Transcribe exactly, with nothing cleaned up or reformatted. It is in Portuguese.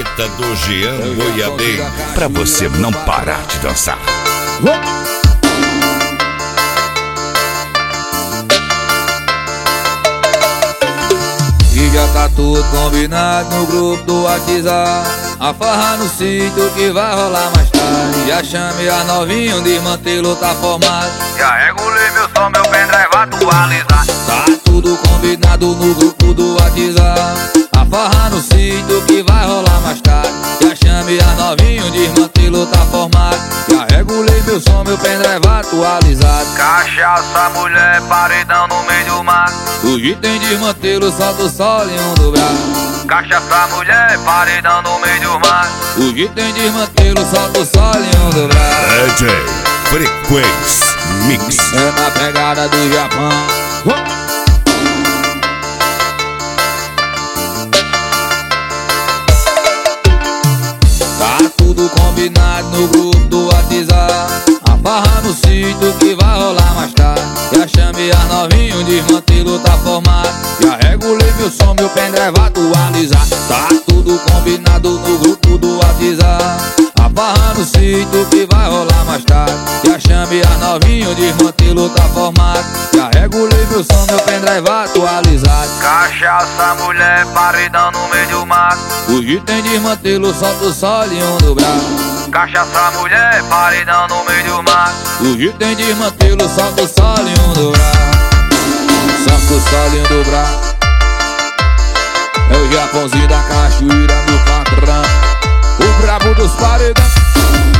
Gaveta do Jean Goiabeiro, pra você não parar de dançar. E já tá tudo combinado no grupo do WhatsApp, a farra no sítio que vai rolar mais tarde. Já chamei a novinha, de mantê-lo tá formado. Já regulei meu som, meu pendrive atualizado. Tá tudo combinado no grupo do WhatsApp, a farra no sítio que vai rolar mais tarde. Já chamei a novinha, de mantê-lo tá formado. Já regulei meu som, meu pendrive atualizado. Cachaça, mulher, paredão no meio do mar. Hoje tem desmantelo, solta o sol em um do braço. Cachaça, mulher, paredão no meio do mar. Hoje tem desmantelo, solta o sol em um do braço. D J Frequência Mix. É na pegada do Japão. Tá tudo combinado no grupo do WhatsApp, a farra no sítio que vai rolar mais tarde. Já chamei a novinha, o desmantelo tá formado. Já regulei meu som, meu pendrive atualizado. Tá tudo combinado no grupo do WhatsApp, a farra no sítio que vai rolar mais tarde. Já chamei a novinha, o desmantelo tá formado. Já regulei meu som, meu pendrive atualizado. Cachaça, mulher, paredão no meio do mar. Hoje tem desmantelo, solta o sol em um do braço. Cachaça, mulher, paredão no meio do mar. Hoje tem desmantelo, solta o sol em um do braço. Solta o sol em um do braço. É o Japãozinho da cachoeira, meu patrão, o brabo dos paredões.